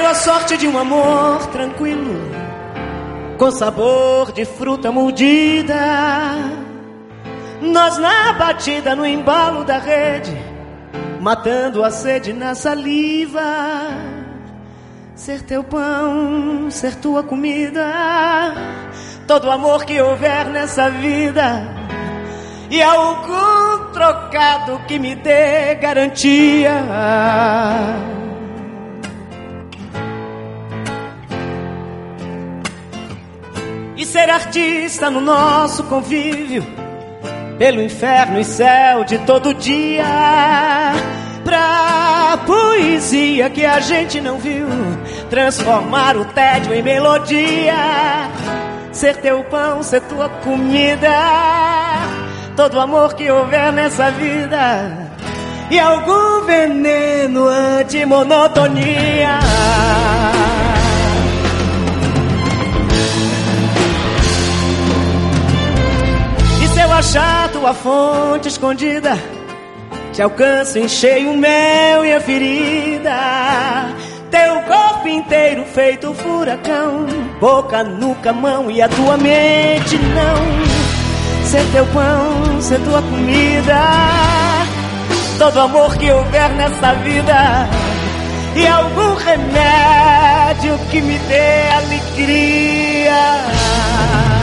Quero a sorte de um amor tranquilo, com sabor de fruta mordida. Nós na batida, no embalo da rede, matando a sede na saliva. Ser teu pão, ser tua comida, todo amor que houver nessa vida, e algum trocado que me dê garantia. E ser artista no nosso convívio, pelo inferno e céu de todo dia, pra poesia que a gente não viu, transformar o tédio em melodia. Ser teu pão, ser tua comida, todo amor que houver nessa vida, e algum veneno anti-monotonia. E se eu achar tua fonte escondida, te alcanço em cheio o mel e a ferida. Teu corpo inteiro feito furacão, boca, nuca, mão e a tua mente não. Ser teu pão, ser tua comida, todo amor que houver nessa vida, e algum remédio que me dê alegria.